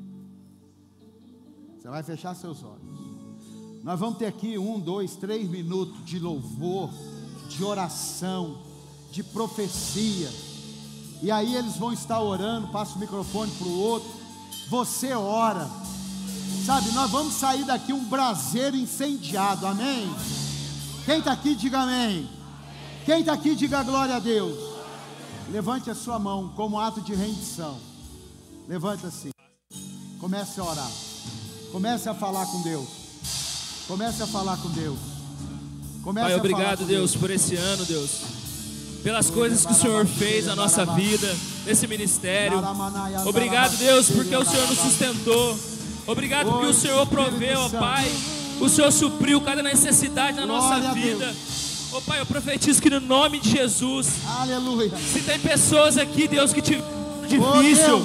Você vai fechar seus olhos. Nós vamos ter aqui um, dois, três minutos de louvor, de oração, de profecia. E aí eles vão estar orando, passa o microfone para o outro. Você ora. Sabe, nós vamos sair daqui um braseiro incendiado, amém? Quem está aqui, diga amém. Quem está aqui, diga glória a Deus. Levante a sua mão como ato de rendição. Levante assim. Comece a orar. Comece a falar com Deus. Comece a falar com Deus. Comece Pai, obrigado, Deus, Deus, por esse ano, Deus. Pelas coisas que o Senhor fez na nossa vida, nesse ministério. Obrigado, Deus, porque o Senhor nos sustentou. Obrigado porque o Senhor proveu, ó Pai. O Senhor supriu cada necessidade na nossa vida. Ó Pai, eu profetizo que no nome de Jesus, aleluia. se tem pessoas aqui, Deus, que tiveram difícil,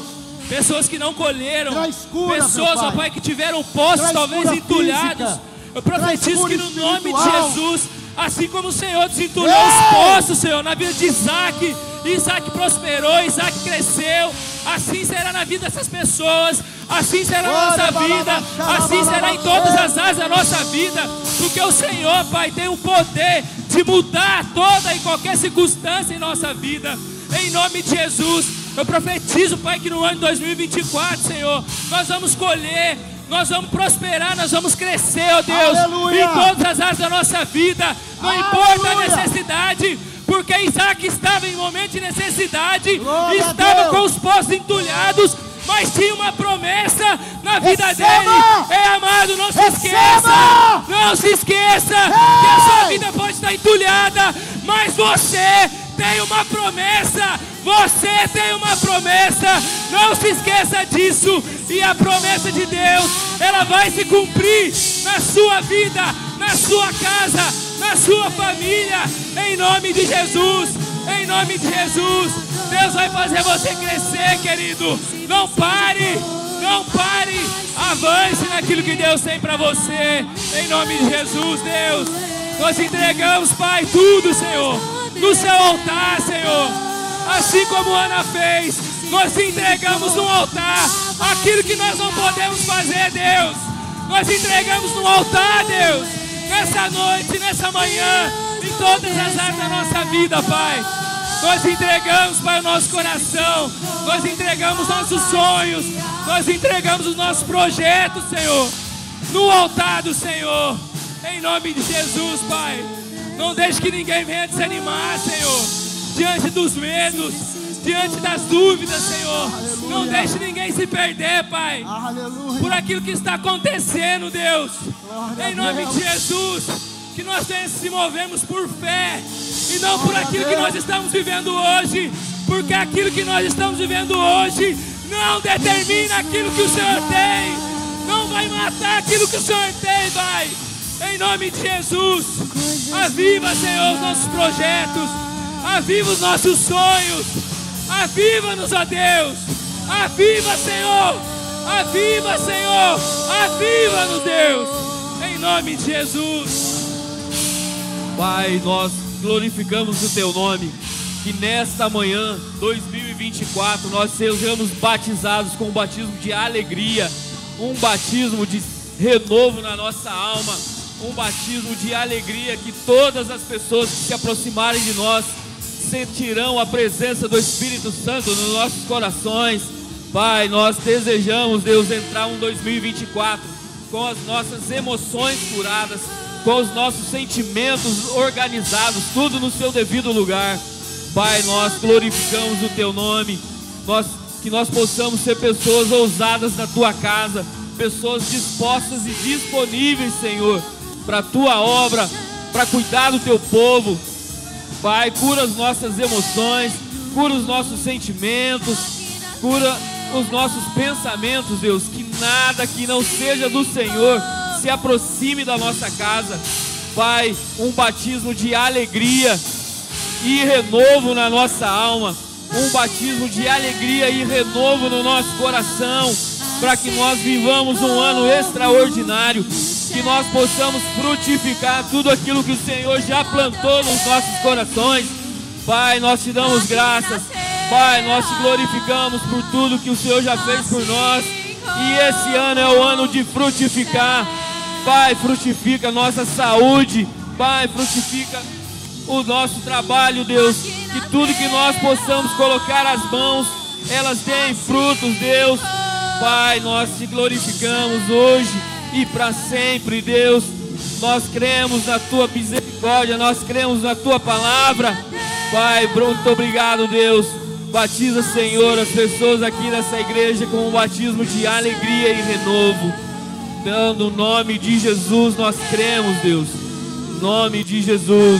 pessoas que não colheram, Traz cura, pessoas, meu ó Pai. Pai, que tiveram postos Traz talvez cura entulhados. física. Eu profetizo Traz que cura no nome de espiritual. Jesus, assim como o Senhor desentulhou Ei! os poços, Senhor, na vida de Isaac, Isaac prosperou, Isaac cresceu, assim será na vida dessas pessoas, assim será na nossa vida, assim será em todas as áreas da nossa vida, porque o Senhor, Pai, tem o poder de mudar toda e qualquer circunstância em nossa vida, em nome de Jesus. Eu profetizo, Pai, que no ano de dois mil e vinte e quatro, Senhor, nós vamos colher, nós vamos prosperar, nós vamos crescer, ó Deus, Aleluia. em todas as áreas da nossa vida, não Aleluia. importa a necessidade, porque Isaac estava em momento de necessidade, Glória a estava Deus. com os poços entulhados, mas tinha uma promessa na vida Receba. dele. É, amado, não se Receba. esqueça, não se esqueça que a sua vida pode estar entulhada, mas você tem uma promessa, você tem uma promessa, não se esqueça disso, e a promessa de Deus, ela vai se cumprir na sua vida, na sua casa, na sua família, em nome de Jesus, em nome de Jesus. Deus vai fazer você crescer, querido. Não pare, não pare, avance naquilo que Deus tem para você, em nome de Jesus. Deus, nós entregamos, Pai, tudo, Senhor, no seu altar, Senhor, assim como Ana fez, nós entregamos no altar aquilo que nós não podemos fazer, Deus, nós entregamos no altar, Deus, nessa noite, nessa manhã, em todas as áreas da nossa vida, Pai. Nós entregamos, Pai, o nosso coração, nós entregamos nossos sonhos, nós entregamos os nossos projetos, Senhor, no altar do Senhor, em nome de Jesus, Pai. Não deixe que ninguém venha desanimar, Senhor, diante dos medos, diante das dúvidas, Senhor. Aleluia. Não deixe ninguém se perder, Pai, Aleluia. por aquilo que está acontecendo, Deus. Glória Em a nome Deus. de Jesus, que nós se movemos por fé e não por Glória a aquilo que Deus. nós estamos vivendo hoje, porque aquilo que nós estamos vivendo hoje não determina aquilo que o Senhor tem, não vai matar aquilo que o Senhor tem, Pai. Em nome de Jesus, aviva, Senhor, os nossos projetos, aviva os nossos sonhos, aviva-nos, ó Deus, aviva, Senhor, aviva, Senhor, aviva-nos, Deus, em nome de Jesus. Pai, nós glorificamos o Teu nome, que nesta manhã, dois mil e vinte e quatro, nós sejamos batizados com um batismo de alegria, um batismo de renovo na nossa alma, um batismo de alegria, que todas as pessoas que se aproximarem de nós sentirão a presença do Espírito Santo nos nossos corações. Pai, nós desejamos, Deus, entrar um dois mil e vinte e quatro com as nossas emoções curadas, com os nossos sentimentos organizados, tudo no seu devido lugar. Pai, nós glorificamos o Teu nome, nós, que nós possamos ser pessoas ousadas na Tua casa, pessoas dispostas e disponíveis, Senhor, para a Tua obra, para cuidar do Teu povo. Pai, cura as nossas emoções, cura os nossos sentimentos, cura os nossos pensamentos, Deus, que nada que não seja do Senhor se aproxime da nossa casa. Pai, um batismo de alegria e renovo na nossa alma, um batismo de alegria e renovo no nosso coração, para que nós vivamos um ano extraordinário, que nós possamos frutificar tudo aquilo que o Senhor já plantou nos nossos corações. Pai, nós te damos graças, Pai, nós te glorificamos por tudo que o Senhor já fez por nós, e esse ano é o ano de frutificar. Pai, frutifica a nossa saúde, Pai, frutifica o nosso trabalho, Deus, que tudo que nós possamos colocar as mãos, elas deem frutos, Deus. Pai, nós te glorificamos hoje e para sempre, Deus. Nós cremos na Tua misericórdia, nós cremos na Tua palavra. Pai, muito obrigado, Deus. Batiza, Senhor, as pessoas aqui nessa igreja com um batismo de alegria e renovo. Dando o nome de Jesus, nós cremos, Deus. Em nome de Jesus.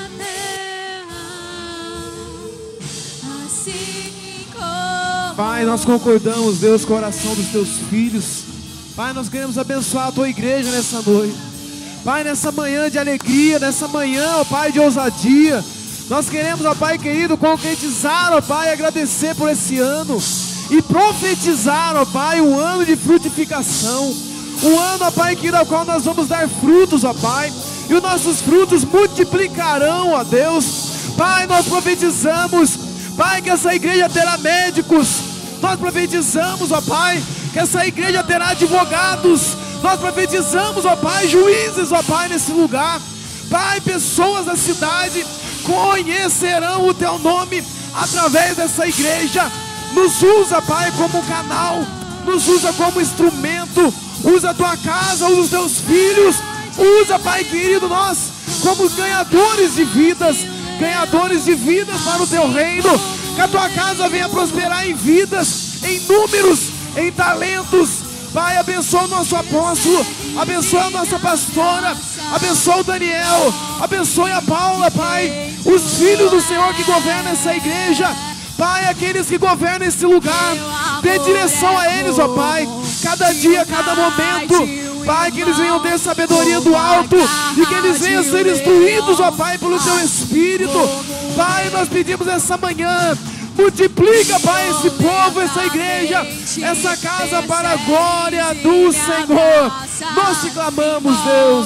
Pai, nós concordamos, Deus, com a oração dos Teus filhos. Pai, nós queremos abençoar a Tua igreja nessa noite. Pai, nessa manhã de alegria, nessa manhã, ó Pai, de ousadia, nós queremos, ó Pai querido, concretizar, ó Pai, agradecer por esse ano. e profetizar, ó Pai, um ano de frutificação, um ano, ó Pai, que, no qual nós vamos dar frutos, ó Pai, e os nossos frutos multiplicarão, ó Deus. Pai, nós profetizamos, Pai, que essa igreja terá médicos, nós profetizamos, ó Pai, que essa igreja terá advogados, nós profetizamos, ó Pai, juízes, ó Pai, nesse lugar. Pai, pessoas da cidade conhecerão o Teu nome através dessa igreja. Nos usa, Pai, como canal, nos usa como instrumento, usa a Tua casa, usa os Teus filhos, usa, Pai querido, nós como ganhadores de vidas, ganhadores de vidas para o Teu reino. Que a Tua casa venha prosperar em vidas, em números, em talentos. Pai, abençoa o nosso apóstolo, abençoa a nossa pastora, abençoa o Daniel, abençoe a Paula, Pai, os filhos do Senhor que governam essa igreja, Pai, aqueles que governam esse lugar, dê direção a eles, ó Pai, cada dia, cada momento, Pai, que eles venham ter sabedoria do alto e que eles venham ser instruídos, ó Pai, pelo Teu Espírito. Pai, nós pedimos essa manhã, multiplica, Pai, esse povo, essa igreja, essa casa para a glória do Senhor. Nós te clamamos, Deus.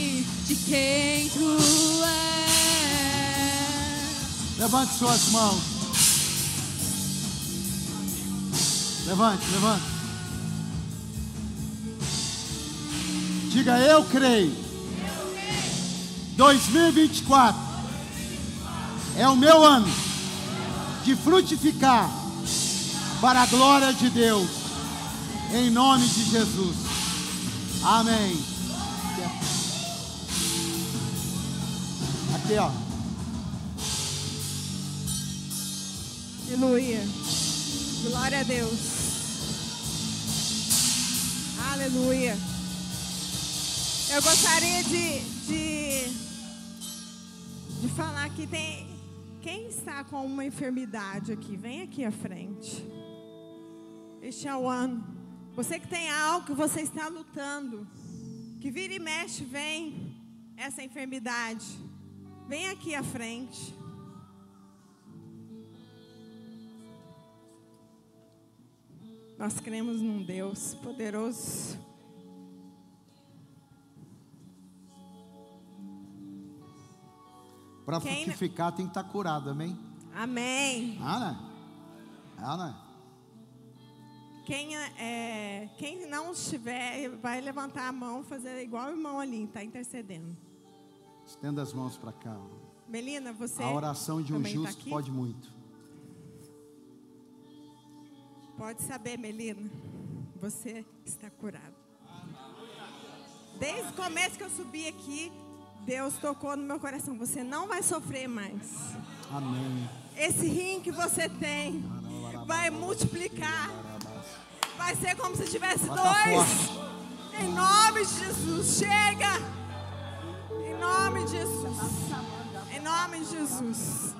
Levante suas mãos. Levante, levante. Diga, eu creio. dois mil e vinte e quatro é o meu ano de frutificar para a glória de Deus, em nome de Jesus. Amém. Aqui, ó. Aleluia. Glória a Deus. Aleluia. Eu gostaria de, de, de falar que tem... Quem está com uma enfermidade aqui, vem aqui à frente. Este é o ano. Você que tem algo que você está lutando, que vira e mexe, vem essa enfermidade. Vem aqui à frente. Nós cremos num Deus poderoso. Para frutificar tem que estar curado, amém? Amém. Ah, né? Ah, né? Quem, é, quem não estiver, vai levantar a mão, fazer igual o irmão ali, está intercedendo. Estenda as mãos para cá. Melina, você a oração de um justo tá pode muito. Pode saber, Melina, você está curado. Desde o começo que eu subi aqui, Deus tocou no meu coração. Você não vai sofrer mais. Amém. Esse rim que você tem vai multiplicar. Vai ser como se tivesse dois. Em nome de Jesus. Chega. Em nome de Jesus. Em nome de Jesus.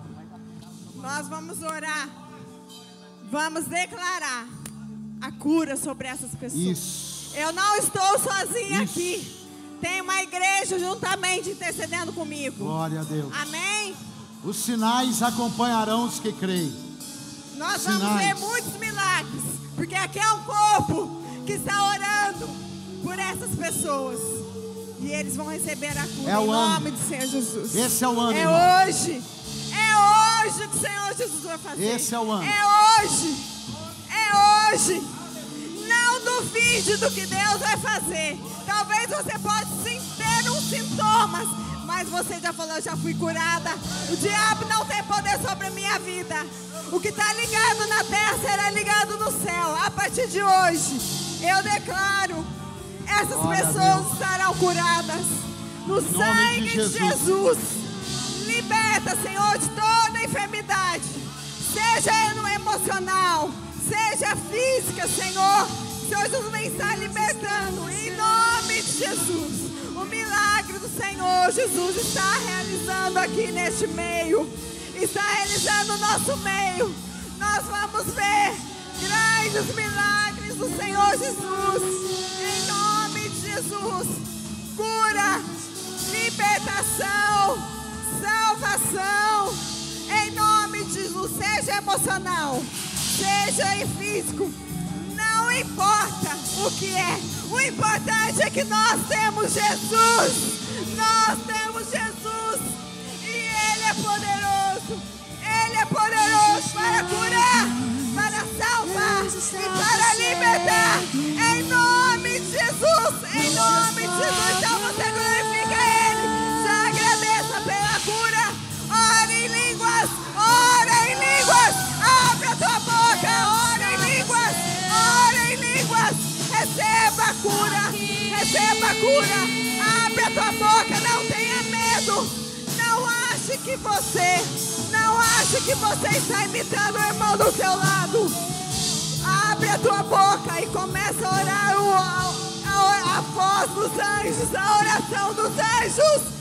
Nós vamos orar. Vamos declarar a cura sobre essas pessoas. Isso. Eu não estou sozinha Isso. aqui. Tem uma igreja juntamente intercedendo comigo. Glória a Deus. Amém? Os sinais acompanharão os que creem. Nós Sinais. vamos ver muitos milagres. Porque aqui é um corpo que está orando por essas pessoas. E eles vão receber a cura É o em ano. nome do Senhor Jesus. Esse é o ano, É irmão. hoje. É hoje que o Senhor Jesus vai fazer. Esse é o ano. É hoje. É hoje. Não duvide do que Deus vai fazer. Talvez você possa sim ter uns sintomas, mas você já falou, já fui curada. O diabo não tem poder sobre a minha vida. O que está ligado na terra será ligado no céu. A partir de hoje, eu declaro, essas Glória pessoas estarão curadas. No Em nome sangue de de Jesus. Jesus. Liberta, Senhor, de toda enfermidade. Seja no emocional, seja física, Senhor. Senhor Jesus vem estar libertando. Em nome de Jesus. O milagre do Senhor Jesus está realizando aqui neste meio. Está realizando no nosso meio. Nós vamos ver grandes milagres do Senhor Jesus. Em nome de Jesus. Cura, libertação, salvação. Em nome de Jesus. Seja emocional, seja em físico, não importa o que é, o importante é que nós temos Jesus, nós temos Jesus, e Ele é poderoso, Ele é poderoso para curar, para salvar e para libertar, em nome de Jesus, em nome de Jesus. Então você glorifica Ele, já agradeça pela cura, ora em línguas, ora em línguas, abre a tua boca, ora em línguas, ora em línguas, receba a cura, receba a cura, abre a tua boca, não tenha medo, não ache que você, não ache que você está imitando o irmão do seu lado, abre a tua boca e começa a orar o, a, a, a voz dos anjos, a oração dos anjos.